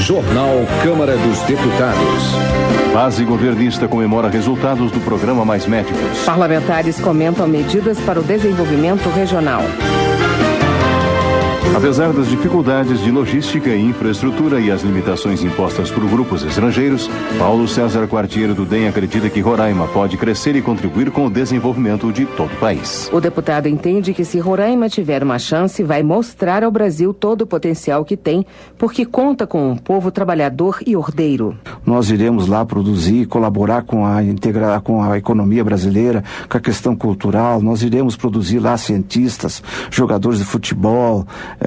Jornal Câmara dos Deputados. Base governista comemora resultados do programa Mais Médicos. Parlamentares comentam medidas para o desenvolvimento regional. Apesar das dificuldades de logística e infraestrutura e as limitações impostas por grupos estrangeiros, Paulo César Quartiero do DEM acredita que Roraima pode crescer e contribuir com o desenvolvimento de todo o país. O deputado entende que se Roraima tiver uma chance, vai mostrar ao Brasil todo o potencial que tem, porque conta com um povo trabalhador e ordeiro. Nós iremos lá produzir, colaborar com a economia brasileira, com a questão cultural. Nós iremos produzir lá cientistas, jogadores de futebol,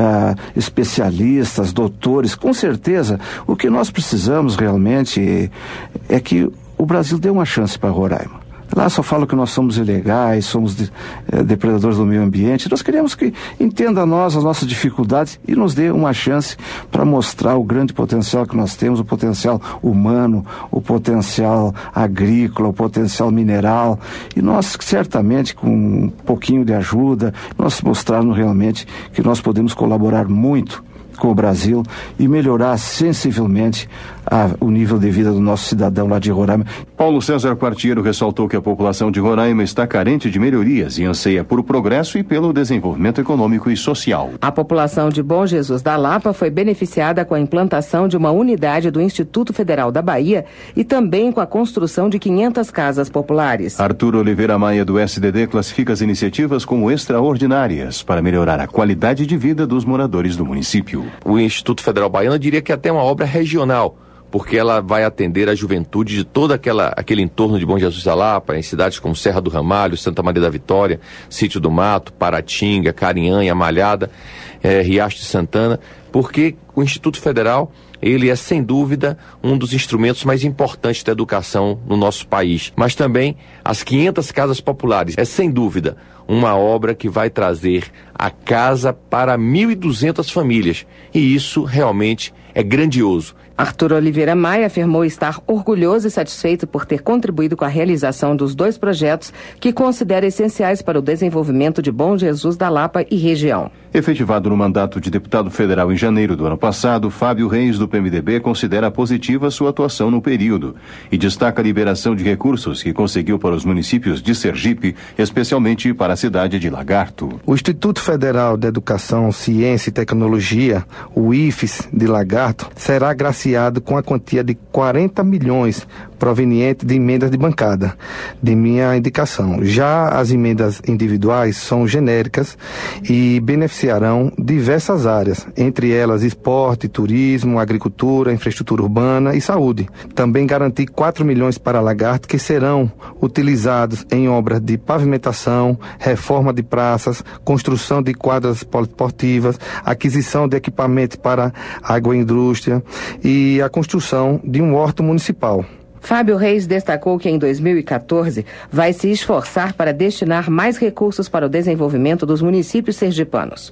especialistas, doutores. Com certeza, o que nós precisamos realmente é que o Brasil dê uma chance para Roraima. Lá só falam que nós somos ilegais, somos depredadores do meio ambiente. Nós queremos que entenda as nossas dificuldades e nos dê uma chance para mostrar o grande potencial que nós temos, o potencial humano, o potencial agrícola, o potencial mineral. E nós, certamente, com um pouquinho de ajuda, nós mostrarmos realmente que nós podemos colaborar muito com o Brasil e melhorar sensivelmente o nível de vida do nosso cidadão lá de Roraima. Paulo César Quartiero ressaltou que a população de Roraima está carente de melhorias e anseia por progresso e pelo desenvolvimento econômico e social. A população de Bom Jesus da Lapa foi beneficiada com a implantação de uma unidade do Instituto Federal da Bahia e também com a construção de 500 casas populares. Arthur Oliveira Maia, do SDD, classifica as iniciativas como extraordinárias para melhorar a qualidade de vida dos moradores do município. O Instituto Federal Baiano, eu diria que é até uma obra regional, porque ela vai atender a juventude de todo aquele entorno de Bom Jesus da Lapa, em cidades como Serra do Ramalho, Santa Maria da Vitória, Sítio do Mato, Paratinga, Carinhanha, Malhada, Riacho de Santana, porque o Instituto Federal, ele é sem dúvida um dos instrumentos mais importantes da educação no nosso país. Mas também as 500 casas populares é sem dúvida uma obra que vai trazer a casa para 1.200 famílias. E isso realmente é grandioso. Arthur Oliveira Maia afirmou estar orgulhoso e satisfeito por ter contribuído com a realização dos 2 projetos que considera essenciais para o desenvolvimento de Bom Jesus da Lapa e região. Efetivado no mandato de deputado federal em janeiro do ano passado, Fábio Reis, do PMDB, considera positiva sua atuação no período e destaca a liberação de recursos que conseguiu para os municípios de Sergipe, especialmente para a cidade de Lagarto. O Instituto Federal de Educação, Ciência e Tecnologia, o IFES de Lagarto, será agraciado com a quantia de 40 milhões proveniente de emendas de bancada, de minha indicação. Já as emendas individuais são genéricas e beneficiarão diversas áreas, entre elas esporte, turismo, agricultura, infraestrutura urbana e saúde. Também garanti 4 milhões para Lagarto, que serão utilizados em obras de pavimentação, reforma de praças, construção de quadras poliesportivas, aquisição de equipamentos para agroindústria e a construção de um horto municipal. Fábio Reis destacou que em 2014 vai se esforçar para destinar mais recursos para o desenvolvimento dos municípios sergipanos.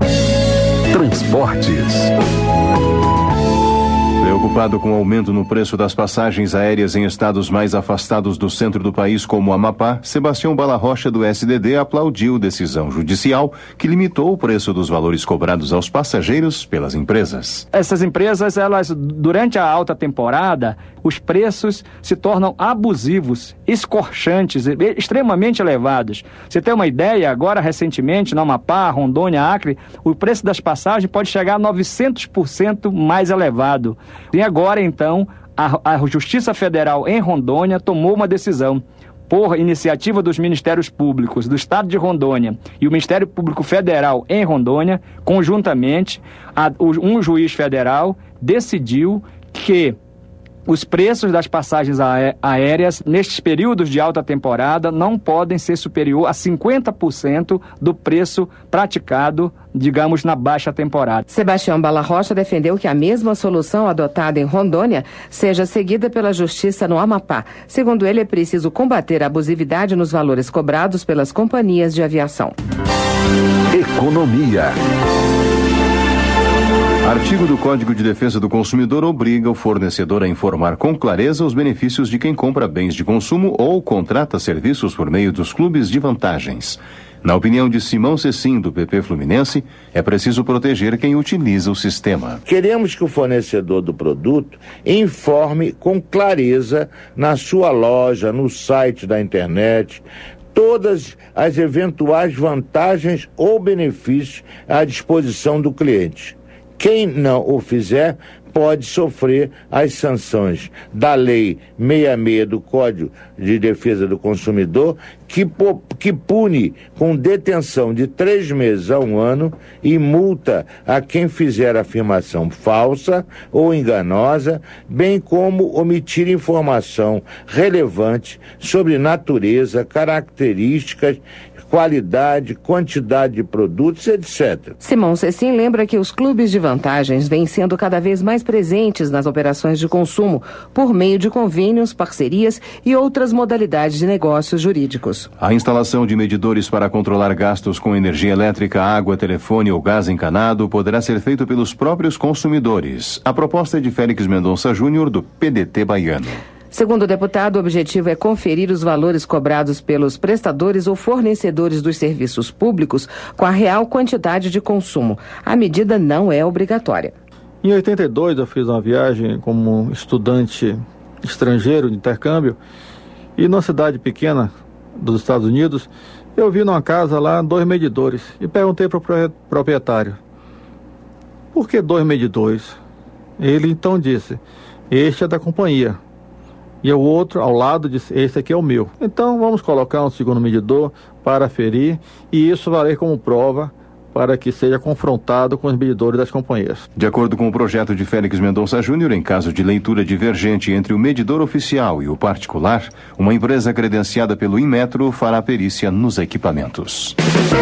Transportes. Preocupado com o aumento no preço das passagens aéreas em estados mais afastados do centro do país, como Amapá, Sebastião Bala Rocha, do SDD, aplaudiu decisão judicial que limitou o preço dos valores cobrados aos passageiros pelas empresas. Essas empresas, durante a alta temporada, os preços se tornam abusivos, escorchantes, extremamente elevados. Você tem uma ideia, agora recentemente, no Amapá, Rondônia, Acre, o preço das passagens pode chegar a 900% mais elevado. E agora, então, a Justiça Federal em Rondônia tomou uma decisão, por iniciativa dos Ministérios Públicos do Estado de Rondônia e o Ministério Público Federal em Rondônia, conjuntamente, um juiz federal decidiu que os preços das passagens aéreas nestes períodos de alta temporada não podem ser superior a 50% do preço praticado, digamos, na baixa temporada. Sebastião Bala Rocha defendeu que a mesma solução adotada em Rondônia seja seguida pela Justiça no Amapá. Segundo ele, é preciso combater a abusividade nos valores cobrados pelas companhias de aviação. Economia. Artigo do Código de Defesa do Consumidor obriga o fornecedor a informar com clareza os benefícios de quem compra bens de consumo ou contrata serviços por meio dos clubes de vantagens. Na opinião de Simão Cecim, do PP Fluminense, é preciso proteger quem utiliza o sistema. Queremos que o fornecedor do produto informe com clareza na sua loja, no site da internet, todas as eventuais vantagens ou benefícios à disposição do cliente. Quem não o fizer pode sofrer as sanções da Lei 66 do Código de Defesa do Consumidor, que pune com detenção de 3 meses a 1 ano e multa a quem fizer afirmação falsa ou enganosa, bem como omitir informação relevante sobre natureza, características, qualidade, quantidade de produtos, etc. Simão Cecim lembra que os clubes de vantagens vêm sendo cada vez mais presentes nas operações de consumo, por meio de convênios, parcerias e outras modalidades de negócios jurídicos. A instalação de medidores para controlar gastos com energia elétrica, água, telefone ou gás encanado poderá ser feito pelos próprios consumidores. A proposta é de Félix Mendonça Júnior, do PDT baiano. Segundo o deputado, o objetivo é conferir os valores cobrados pelos prestadores ou fornecedores dos serviços públicos com a real quantidade de consumo. A medida não é obrigatória. Em 82, eu fiz uma viagem como estudante estrangeiro de intercâmbio e numa cidade pequena dos Estados Unidos, eu vi numa casa lá 2 medidores e perguntei para o proprietário: por que 2 medidores? Ele então disse: este é da companhia. E o outro ao lado disse: esse aqui é o meu. Então vamos colocar um segundo medidor para aferir e isso valer como prova para que seja confrontado com os medidores das companhias. De acordo com o projeto de Félix Mendonça Júnior, em caso de leitura divergente entre o medidor oficial e o particular, uma empresa credenciada pelo Inmetro fará perícia nos equipamentos.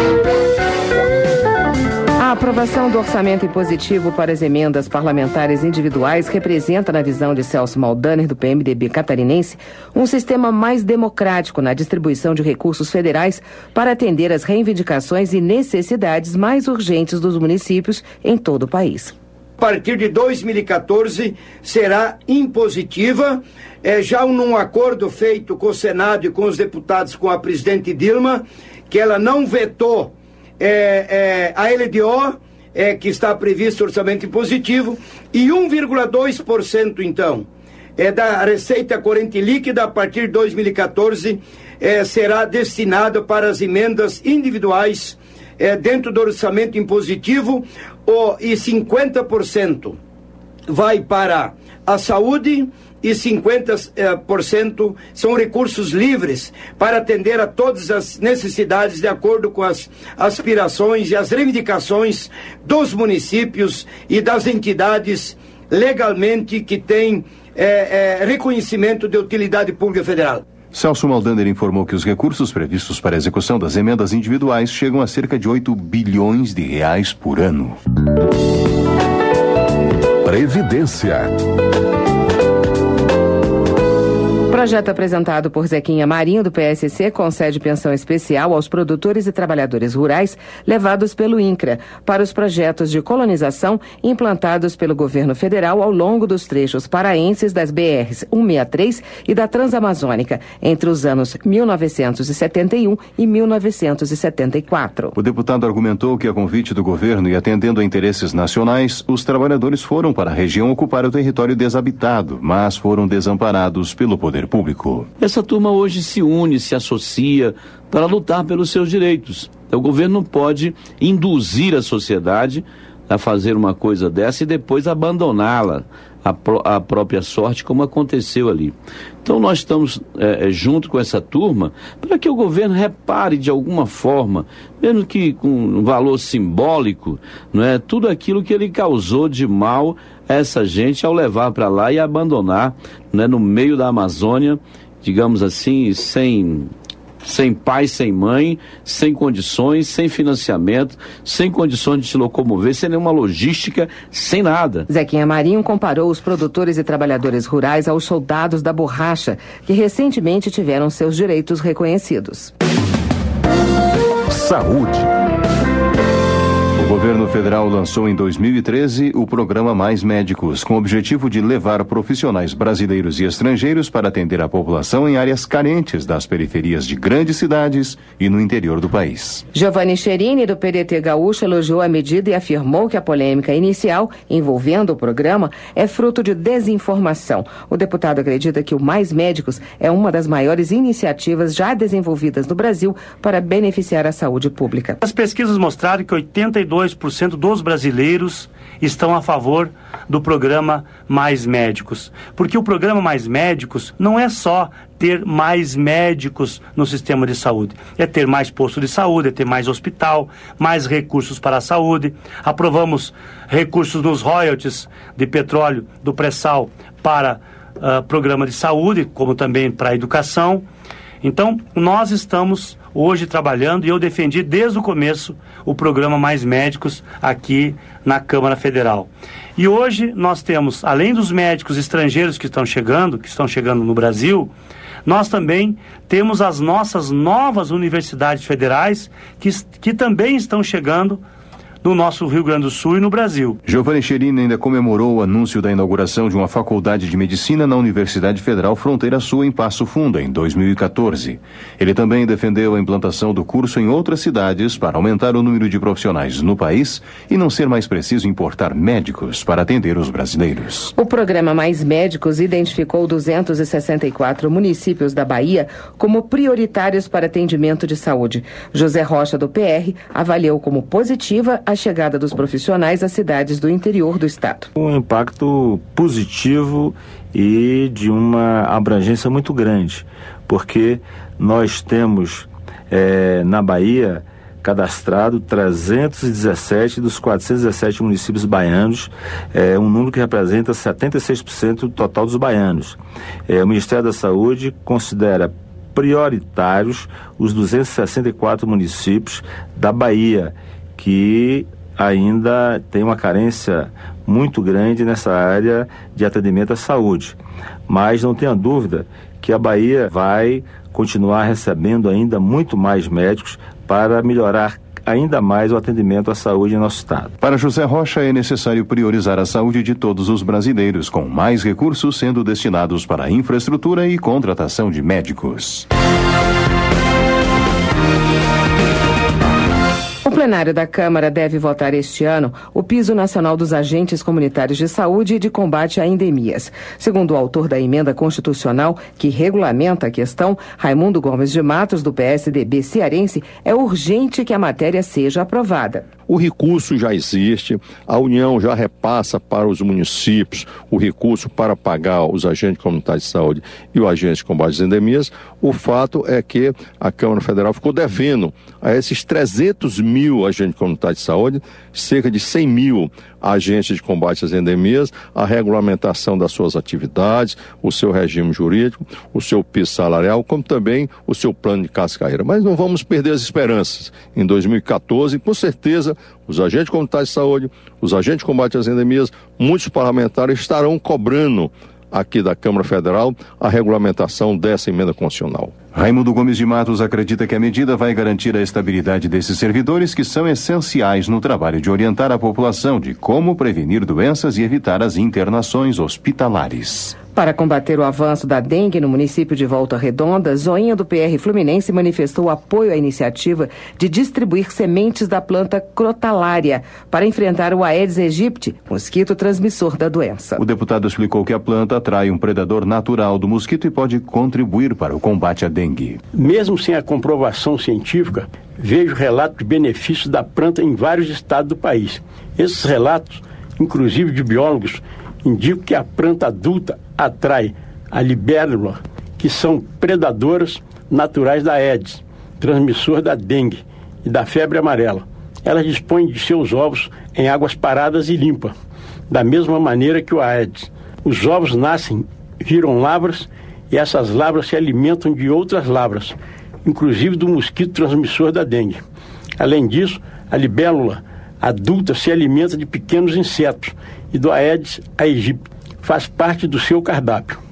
A aprovação do orçamento impositivo para as emendas parlamentares individuais representa, na visão de Celso Maldaner, do PMDB catarinense, um sistema mais democrático na distribuição de recursos federais para atender às reivindicações e necessidades mais urgentes dos municípios em todo o país. A partir de 2014 será impositiva, já num acordo feito com o Senado e com os deputados, com a presidente Dilma, que ela não vetou a LDO, que está previsto orçamento impositivo, e 1,2% então da receita corrente líquida a partir de 2014 será destinado para as emendas individuais dentro do orçamento impositivo, e 50% vai para a saúde e 50% são recursos livres para atender a todas as necessidades de acordo com as aspirações e as reivindicações dos municípios e das entidades legalmente que têm reconhecimento de utilidade pública federal. Celso Maldaner informou que os recursos previstos para a execução das emendas individuais chegam a cerca de 8 bilhões de reais por ano. Previdência. O projeto apresentado por Zequinha Marinho, do PSC, concede pensão especial aos produtores e trabalhadores rurais levados pelo INCRA para os projetos de colonização implantados pelo governo federal ao longo dos trechos paraenses das BRs 163 e da Transamazônica, entre os anos 1971 e 1974. O deputado argumentou que, a convite do governo e atendendo a interesses nacionais, os trabalhadores foram para a região ocupar o território desabitado, mas foram desamparados pelo poder público. Essa turma hoje se une, se associa para lutar pelos seus direitos. O governo não pode induzir a sociedade a fazer uma coisa dessa e depois abandoná-la à própria sorte, como aconteceu ali. Então nós estamos junto com essa turma para que o governo repare de alguma forma, mesmo que com um valor simbólico, não é, tudo aquilo que ele causou de mal a essa gente ao levar para lá e abandonar, né, no meio da Amazônia, digamos assim, sem pai, sem mãe, sem condições, sem financiamento, sem condições de se locomover, sem nenhuma logística, sem nada. Zequinha Marinho comparou os produtores e trabalhadores rurais aos soldados da borracha, que recentemente tiveram seus direitos reconhecidos. Saúde. O governo federal lançou em 2013 o programa Mais Médicos, com o objetivo de levar profissionais brasileiros e estrangeiros para atender a população em áreas carentes das periferias de grandes cidades e no interior do país. Giovanni Cherini, do PDT Gaúcho, elogiou a medida e afirmou que a polêmica inicial envolvendo o programa é fruto de desinformação. O deputado acredita que o Mais Médicos é uma das maiores iniciativas já desenvolvidas no Brasil para beneficiar a saúde pública. As pesquisas mostraram que 82% dos brasileiros estão a favor do programa Mais Médicos. Porque o programa Mais Médicos não é só ter mais médicos no sistema de saúde. É ter mais posto de saúde, é ter mais hospital, mais recursos para a saúde. Aprovamos recursos nos royalties de petróleo do pré-sal para programa de saúde, como também para a educação. Então, nós estamos hoje trabalhando e eu defendi desde o começo o programa Mais Médicos aqui na Câmara Federal. E hoje nós temos, além dos médicos estrangeiros que estão chegando no Brasil, nós também temos as nossas novas universidades federais que também estão chegando no nosso Rio Grande do Sul e no Brasil. Giovanni Cherini ainda comemorou o anúncio da inauguração de uma faculdade de medicina na Universidade Federal Fronteira Sul, em Passo Fundo, em 2014. Ele também defendeu a implantação do curso em outras cidades para aumentar o número de profissionais no país e não ser mais preciso importar médicos para atender os brasileiros. O programa Mais Médicos identificou 264 municípios da Bahia como prioritários para atendimento de saúde. José Rocha, do PR, avaliou como positiva a chegada dos profissionais às cidades do interior do estado. Um impacto positivo e de uma abrangência muito grande, porque nós temos na Bahia cadastrado 317 dos 417 municípios baianos, um número que representa 76% do total dos baianos. O Ministério da Saúde considera prioritários os 264 municípios da Bahia, que ainda tem uma carência muito grande nessa área de atendimento à saúde. Mas não tenha dúvida que a Bahia vai continuar recebendo ainda muito mais médicos para melhorar ainda mais o atendimento à saúde em nosso estado. Para José Rocha, é necessário priorizar a saúde de todos os brasileiros, com mais recursos sendo destinados para a infraestrutura e contratação de médicos. O plenário da Câmara deve votar este ano o Piso Nacional dos Agentes Comunitários de Saúde e de Combate a Endemias. Segundo o autor da emenda constitucional que regulamenta a questão, Raimundo Gomes de Matos, do PSDB cearense, é urgente que a matéria seja aprovada. O recurso já existe, a União já repassa para os municípios o recurso para pagar os agentes comunitários de saúde e o agente de combate às endemias. O fato é que a Câmara Federal ficou devendo a esses 300 mil agentes comunitários de saúde, cerca de 100 mil agentes de combate às endemias, a regulamentação das suas atividades, o seu regime jurídico, o seu piso salarial, como também o seu plano de casa-carreira. Mas não vamos perder as esperanças. Em 2014, com certeza, os agentes comunitários de saúde, os agentes de combate às endemias, muitos parlamentares estarão cobrando aqui da Câmara Federal a regulamentação dessa emenda constitucional. Raimundo Gomes de Matos acredita que a medida vai garantir a estabilidade desses servidores que são essenciais no trabalho de orientar a população de como prevenir doenças e evitar as internações hospitalares. Para combater o avanço da dengue no município de Volta Redonda, Zoinha, do PR Fluminense, manifestou apoio à iniciativa de distribuir sementes da planta crotalária para enfrentar o Aedes aegypti, mosquito transmissor da doença. O deputado explicou que a planta atrai um predador natural do mosquito e pode contribuir para o combate à dengue. Mesmo sem a comprovação científica, vejo relatos de benefícios da planta em vários estados do país. Esses relatos, inclusive de biólogos, indicam que a planta adulta atrai a libélula, que são predadoras naturais da Aedes, transmissor da dengue e da febre amarela. Elas dispõem de seus ovos em águas paradas e limpas, da mesma maneira que o Aedes. Os ovos nascem, viram lavras, e essas lavras se alimentam de outras lavras, inclusive do mosquito transmissor da dengue. Além disso, a libélula adulta se alimenta de pequenos insetos e do Aedes aegypti. Faz parte do seu cardápio.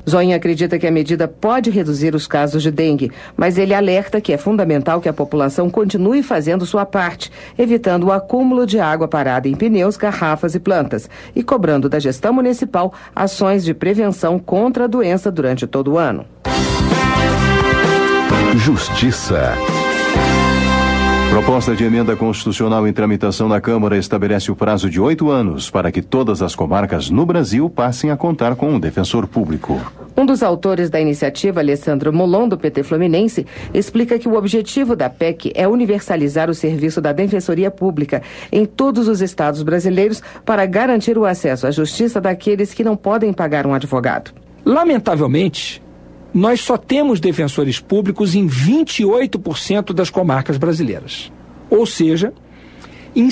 Zoinha acredita que a medida pode reduzir os casos de dengue, mas ele alerta que é fundamental que a população continue fazendo sua parte, evitando o acúmulo de água parada em pneus, garrafas e plantas, e cobrando da gestão municipal ações de prevenção contra a doença durante todo o ano. Justiça. Proposta de emenda constitucional em tramitação na Câmara estabelece o prazo de 8 anos para que todas as comarcas no Brasil passem a contar com um defensor público. Um dos autores da iniciativa, Alessandro Molon, do PT Fluminense, explica que o objetivo da PEC é universalizar o serviço da Defensoria Pública em todos os estados brasileiros para garantir o acesso à justiça daqueles que não podem pagar um advogado. Lamentavelmente, nós só temos defensores públicos em 28% das comarcas brasileiras. Ou seja, em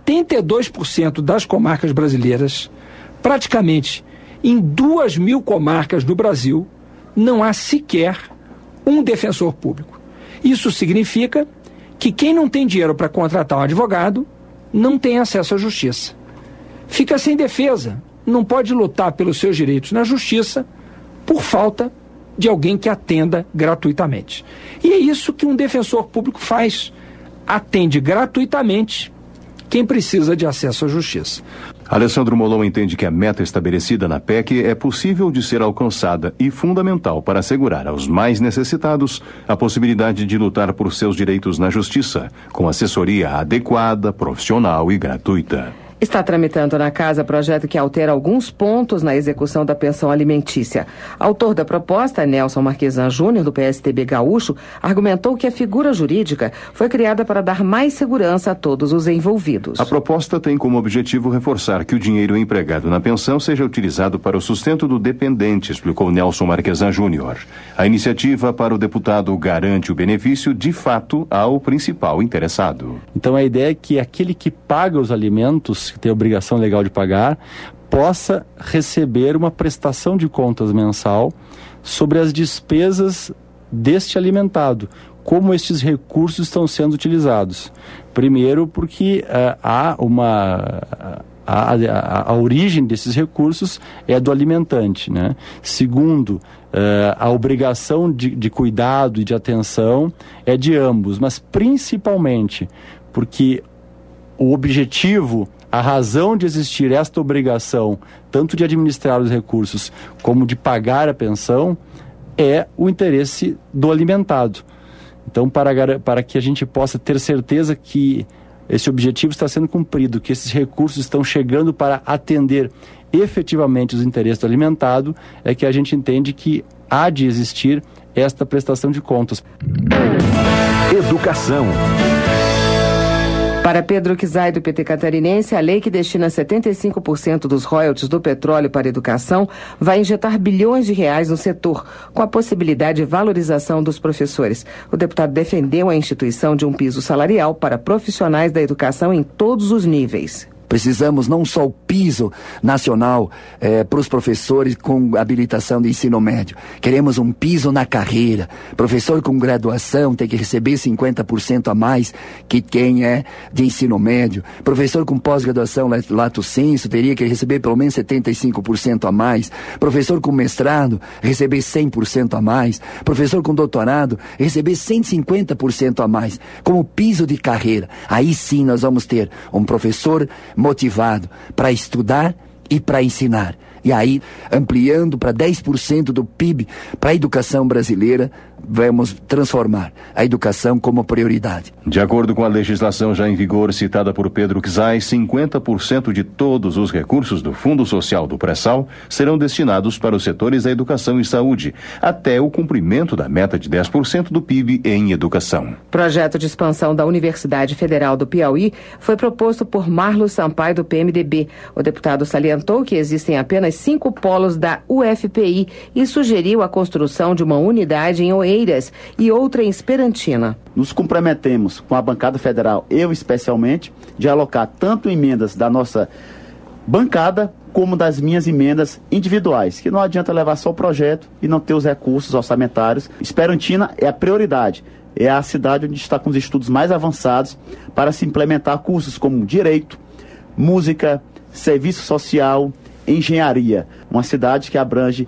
72% das comarcas brasileiras, praticamente em 2.000 comarcas do Brasil, não há sequer um defensor público. Isso significa que quem não tem dinheiro para contratar um advogado não tem acesso à justiça. Fica sem defesa, não pode lutar pelos seus direitos na justiça por falta de alguém que atenda gratuitamente. E é isso que um defensor público faz. Atende gratuitamente quem precisa de acesso à justiça. Alessandro Molon entende que a meta estabelecida na PEC é possível de ser alcançada e fundamental para assegurar aos mais necessitados a possibilidade de lutar por seus direitos na justiça, com assessoria adequada, profissional e gratuita. Está tramitando na Casa projeto que altera alguns pontos na execução da pensão alimentícia. Autor da proposta, Nelson Marquesan Júnior, do PSDB gaúcho, argumentou que a figura jurídica foi criada para dar mais segurança a todos os envolvidos. A proposta tem como objetivo reforçar que o dinheiro empregado na pensão seja utilizado para o sustento do dependente, explicou Nelson Marquesan Júnior. A iniciativa para o deputado garante o benefício, de fato, ao principal interessado. Então a ideia é que aquele que paga os alimentos, que tem a obrigação legal de pagar, possa receber uma prestação de contas mensal sobre as despesas deste alimentado, como estes recursos estão sendo utilizados. Primeiro, porque a origem desses recursos é do alimentante, né? Segundo, a obrigação de cuidado e de atenção é de ambos, mas principalmente porque o objetivo, a razão de existir esta obrigação, tanto de administrar os recursos como de pagar a pensão, é o interesse do alimentado. Então, para que a gente possa ter certeza que esse objetivo está sendo cumprido, que esses recursos estão chegando para atender efetivamente os interesses do alimentado, é que a gente entende que há de existir esta prestação de contas. Educação. Para Pedro Kizai, do PT catarinense, a lei que destina 75% dos royalties do petróleo para a educação vai injetar bilhões de reais no setor, com a possibilidade de valorização dos professores. O deputado defendeu a instituição de um piso salarial para profissionais da educação em todos os níveis. Precisamos não só o piso nacional para os professores com habilitação de ensino médio. Queremos um piso na carreira. Professor com graduação tem que receber 50% a mais que quem é de ensino médio. Professor com pós-graduação lato sensu teria que receber pelo menos 75% a mais. Professor com mestrado receber 100% a mais. Professor com doutorado receber 150% a mais. Como piso de carreira. Aí sim nós vamos ter um professor motivado para estudar e para ensinar. E aí, ampliando para 10% do PIB para a educação brasileira, vamos transformar a educação como prioridade. De acordo com a legislação já em vigor citada por Pedro Kizai, 50% de todos os recursos do Fundo Social do Pré-Sal serão destinados para os setores da educação e saúde, até o cumprimento da meta de 10% do PIB em educação. Projeto de expansão da Universidade Federal do Piauí foi proposto por Marlos Sampaio, do PMDB. O deputado salientou que existem apenas 5 polos da UFPI e sugeriu a construção de uma unidade em Oeiras e outra em Esperantina. Nos comprometemos com a bancada federal, eu especialmente, de alocar tanto emendas da nossa bancada como das minhas emendas individuais, que não adianta levar só o projeto e não ter os recursos orçamentários. Esperantina é a prioridade, é a cidade onde está com os estudos mais avançados para se implementar cursos como direito, música, serviço social, engenharia, uma cidade que abrange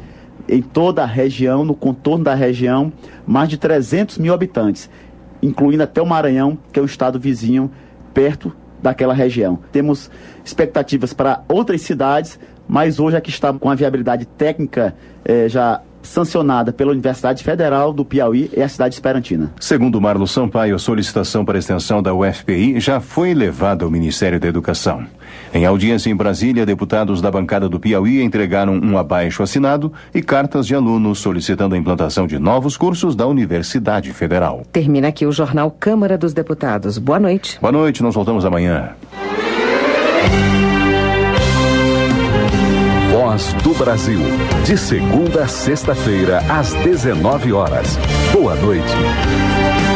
em toda a região, no contorno da região, mais de 300 mil habitantes, incluindo até o Maranhão, que é o estado vizinho, perto daquela região. Temos expectativas para outras cidades, mas hoje aqui está com a viabilidade técnica já sancionada pela Universidade Federal do Piauí, é a cidade de Esperantina. Segundo Marlo Sampaio, a solicitação para extensão da UFPI já foi levada ao Ministério da Educação. Em audiência em Brasília, deputados da bancada do Piauí entregaram um abaixo-assinado e cartas de alunos solicitando a implantação de novos cursos da Universidade Federal. Termina aqui o Jornal Câmara dos Deputados. Boa noite. Boa noite, nós voltamos amanhã. Voz do Brasil, de segunda a sexta-feira, às 19 horas. Boa noite.